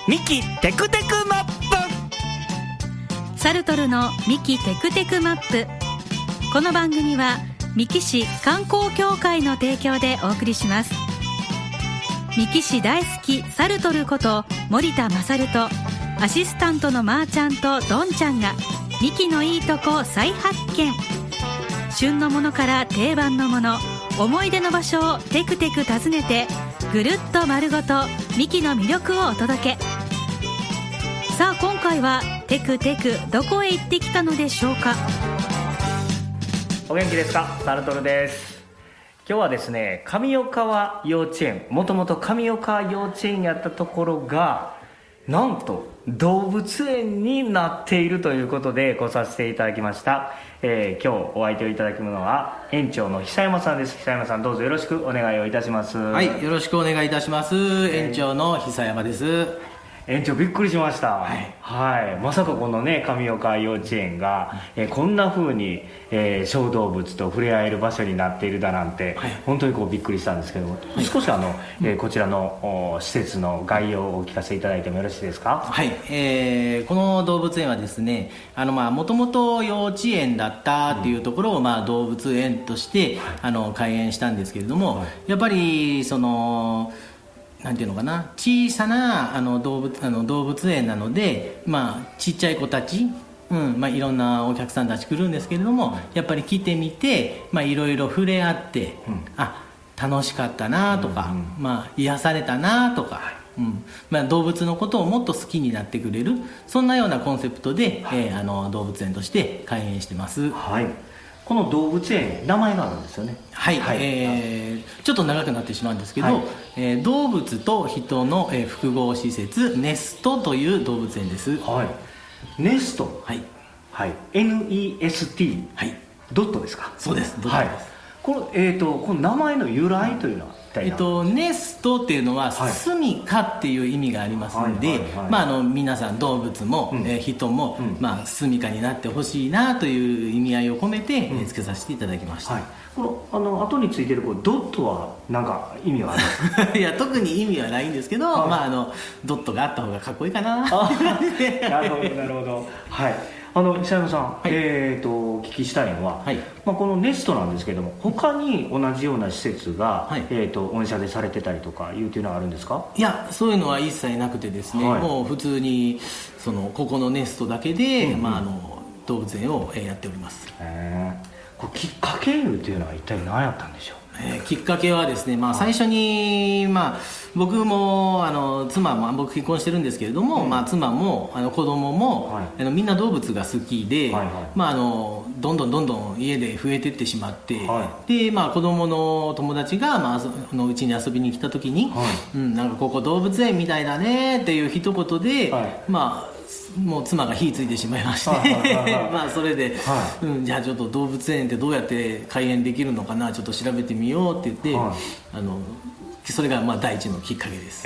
ミキテクテクマップ。 サルトルのミキテクテクマップ。この番組は三木市観光協会の提供でお送りします。三木市大好きサルトルこと森田勝とアシスタントのまーちゃんとどんちゃんがミキのいいとこ再発見。旬のものから定番のもの、思い出の場所をテクテク訪ねてぐるっと丸ごとミキの魅力をお届け。さあ今回はテクテクどこへ行ってきたのでしょうか。 お元気ですか？サルトルです。今日はですね、上岡川幼稚園、もともと上岡川幼稚園やったところがなんと動物園になっているということで来させていただきました。今日お相手をいただくのは園長の久山さんです。久山さん、どうぞよろしくお願いをいたします。 はい、よろしくお願いいたします。園長の久山です。 園長、びっくりしました。はい、まさかこのね上岡幼稚園が、こんな風に、小動物と触れ合える場所になっているだなんて、本当にこうびっくりしたんですけども、少しこちらの施設の概要をお聞かせいただいてもよろしいですか？ はい、この動物園はですね、もともと幼稚園だったっていうところを、動物園として開園したんですけれども、やっぱりそのなんていうのかな、小さな動物園なので、ちっちゃい子たち、いろんなお客さんたち来るんですけれども、やっぱり来てみて、いろいろ触れ合って、楽しかったなとか、癒されたなとか、動物のことをもっと好きになってくれる、そんなようなコンセプトで、動物園として開園してます。 はい。この動物園、名前があるんですよね。 はい、ちょっと長くなってしまうんですけど、動物と人の、複合施設ネストという動物園です。 ネスト、NEST、ドットですか？ そうです、ドットです。 この名前の由来というのはネストっていうのは住みかっていう意味がありますので、皆さん動物も、人も、住みかになってほしいなという意味合いを込めて、付けさせていただきました。 この後についてるドットは何か意味はあるんですか？ いや、特に意味はないんですけど、ドットがあった方がかっこいいかな。 なるほどなるほど。はい。久山さん、お聞きしたいのは、このネストなんですけども、他に同じような施設が、御社でされてたりとかいうのはあるんですか？ いや、そういうのは一切なくてですね、もう普通にここのネストだけで、動物園をやっております。 これきっかけっていうのは一体何やったんでしょう？ きっかけはですね、最初に、僕も妻も、僕結婚してるんですけれども、妻も子供も、みんな動物が好きで、どんどん家で増えていってしまって、で、子供の友達が、うちに遊びに来た時に、なんかここ動物園みたいだねっていう一言で、もう妻が火ついてしまいましてそれで、じゃあちょっと動物園ってどうやって開園できるのかな、ちょっと調べてみようって言って、それが第一のきっかけです。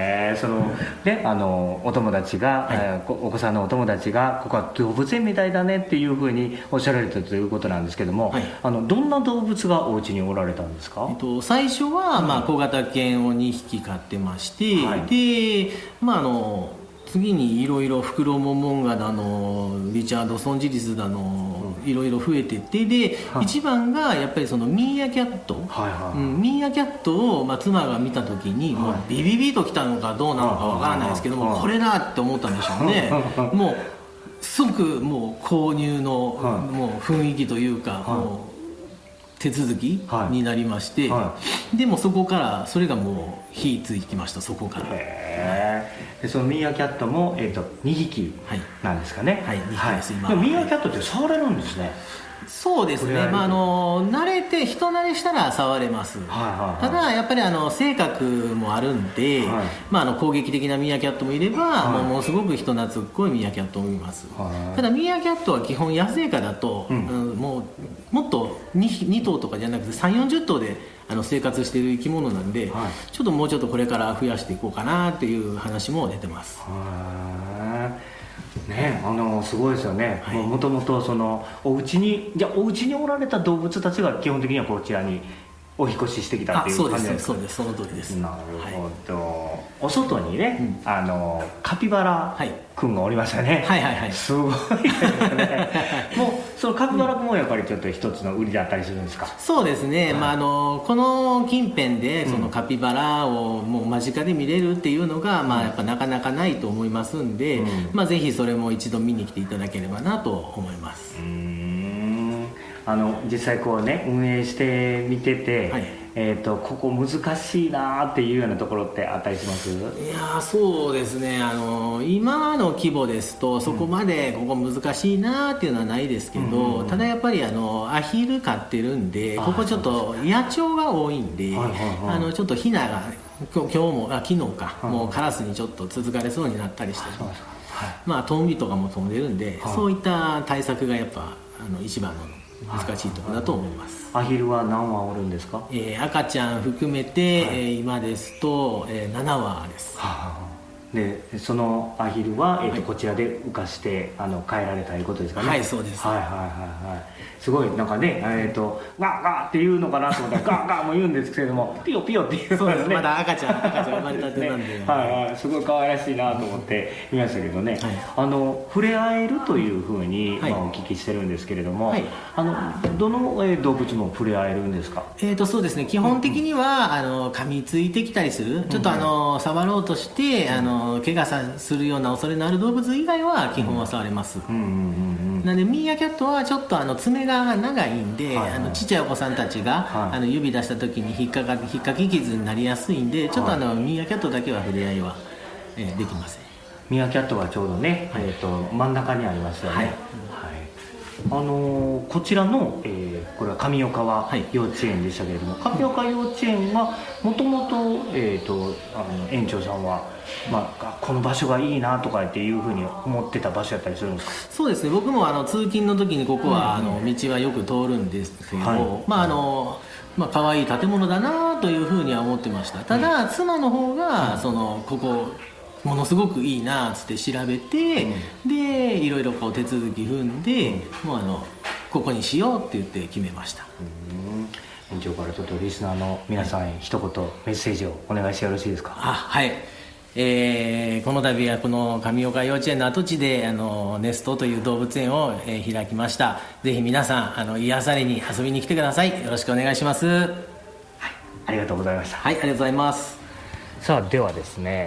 お友達が、お子さんのお友達がここは動物園みたいだねっていうふうにおっしゃられたということなんですけども、どんな動物がお家におられたんですか？ 最初は、小型犬を2匹飼ってまして、で次にいろいろフクロモモンガだのリチャードソンジリスだのいろいろ増えてってで、一番がやっぱりそのミーアキャット、ミーアキャットを、妻が見た時に、もうビビビときたのかどうなのかわからないですけども、これだって思ったんでしょうね。もう即もう購入の、もう雰囲気というか、もう手続きになりまして、でもそこからそれがもう火ついてきました。そこからでそのミーアキャットも、2匹なんですかね。 2匹です今。 でもミーアキャットって触れるんですね。 そうですね、慣れて人慣れしたら触れます。ただやっぱり性格もあるんで、攻撃的なミーアキャットもいれば、ものすごく人懐っこいミーアキャットもいます。ただミーアキャットは基本野生下だと、もっと 2頭とかじゃなくて3、40頭で生活している生き物なんで、ちょっともうちょっとこれから増やしていこうかなっていう話も出てます。 ね、すごいですよね。もともとお家におられた動物たちが基本的にはこちらにお引越ししてきたっていう感じですか？ そうです、その通りです。 なるほど、お外にね、カピバラくんがおりましたね。すごいですね。もうそのカピバラくんもやっぱりちょっと一つの売りだったりするんですか？そうですね、 この近辺でそのカピバラをもう間近で見れるっていうのが、やっぱなかなかないと思いますんで、ぜひそれも一度見に来ていただければなと思います。 実際こうね運営してみてて、ここ難しいなっていうようなところってあったりします？いやそうですね、今の規模ですとそこまでここ難しいなっていうのはないですけど、ただやっぱりアヒル飼ってるんで、ここちょっと野鳥が多いんで、ちょっとヒナが昨日もうカラスにちょっと続かれそうになったりして、トンビとかも飛んでるんで、そういった対策がやっぱ一番の難しいところだと思います。 アヒルは何羽おるんですか？ 赤ちゃん含めて、今ですと、7羽です。 でそのアヒルは、こちらで浮かして帰られたいうことですかね？ そうです。 すごいなんかね、ガーガーって言うのかなと思ったらガーガーも言うんですけれども、ピヨピヨっていうそうです、まだ赤ちゃん生まれたてなんで、 すごい可愛らしいなと思って見ましたけどね、触れ合えるというふうに、お聞きしてるんですけれども、どの、動物も触れ合えるんですか？ そうですね、基本的には噛みついてきたりする、ちょっと触ろうとして怪我するような恐れのある動物以外は基本は触れます。なのでミーアキャットはちょっと爪が長いんで、ちっちゃいお子さんたちが、指出した時に引っかき傷になりやすいんで、ちょっとミーアキャットだけは触れ合いは、できません。 ミーアキャットはちょうどね、真ん中にありますよね。こちらの、これは上岡川幼稚園でしたけれども、上岡幼稚園はもともと園長さんは、この場所がいいなとかっていうふうに思ってた場所やったりするんですか？ そうですね、僕も通勤の時にここは道はよく通るんですけど、可愛い建物だなというふうには思ってました。ただ、妻の方がここものすごくいいなっつって調べて、でいろいろこう手続き踏んで、もうここにしようって言って決めました。 園長からちょっとリスナーの皆さんへ一言メッセージをお願いしてよろしいですか？ はい、この度はこの上岡幼稚園の跡地でネストという動物園を、開きました。ぜひ皆さん癒されに遊びに来てください。よろしくお願いします。 ありがとうございました。 ありがとうございます。 さあではですね、